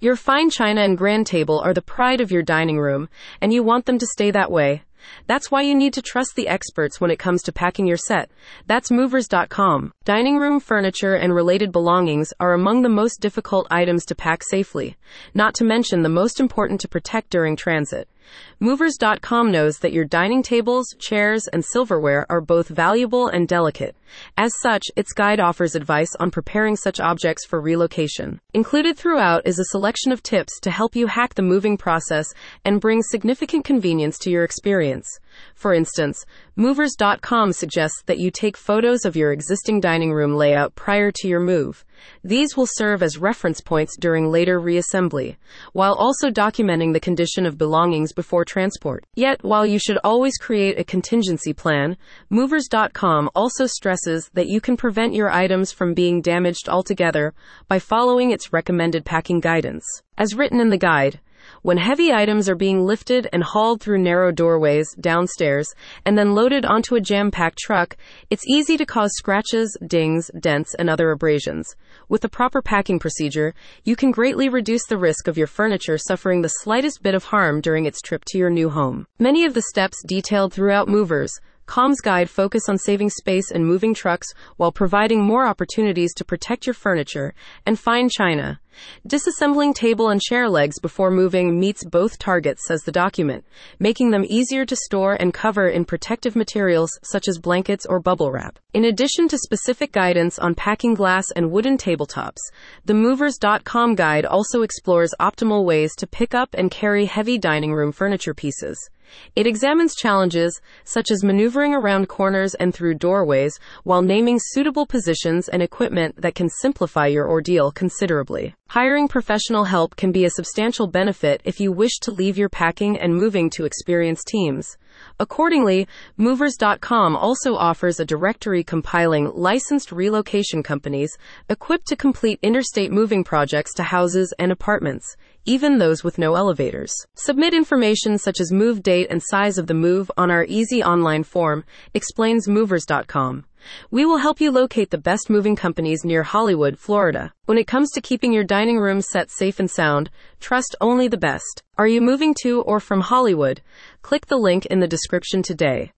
Your fine china and grand table are the pride of your dining room, and you want them to stay that way. That's why you need to trust the experts when it comes to packing your set. That's Movers.com. Dining room furniture and related belongings are among the most difficult items to pack safely, not to mention the most important to protect during transit. Movers.com knows that your dining tables, chairs, and silverware are both valuable and delicate. As such, its guide offers advice on preparing such objects for relocation. Included throughout is a selection of tips to help you hack the moving process and bring significant convenience to your experience. For instance, Movers.com suggests that you take photos of your existing dining room layout prior to your move. These will serve as reference points during later reassembly, while also documenting the condition of belongings before transport. Yet, while you should always create a contingency plan, Movers.com also stresses that you can prevent your items from being damaged altogether by following its recommended packing guidance. As written in the guide, when heavy items are being lifted and hauled through narrow doorways downstairs and then loaded onto a jam-packed truck, it's easy to cause scratches, dings, dents, and other abrasions. With the proper packing procedure, you can greatly reduce the risk of your furniture suffering the slightest bit of harm during its trip to your new home. Many of the steps detailed throughout Movers.com's guide focus on saving space in moving trucks while providing more opportunities to protect your furniture and fine china. Disassembling table and chair legs before moving meets both targets, says the document, making them easier to store and cover in protective materials such as blankets or bubble wrap. In addition to specific guidance on packing glass and wooden tabletops, the Movers.com guide also explores optimal ways to pick up and carry heavy dining room furniture pieces. It examines challenges, such as maneuvering around corners and through doorways, while naming suitable positions and equipment that can simplify your ordeal considerably. Hiring professional help can be a substantial benefit if you wish to leave your packing and moving to experienced teams. Accordingly, Movers.com also offers a directory compiling licensed relocation companies equipped to complete interstate moving projects to houses and apartments, even those with no elevators. Submit information such as move date and size of the move on our easy online form, explains Movers.com. We will help you locate the best moving companies near Hollywood, Florida. When it comes to keeping your dining room set safe and sound, trust only the best. Are you moving to or from Hollywood? Click the link in the description today.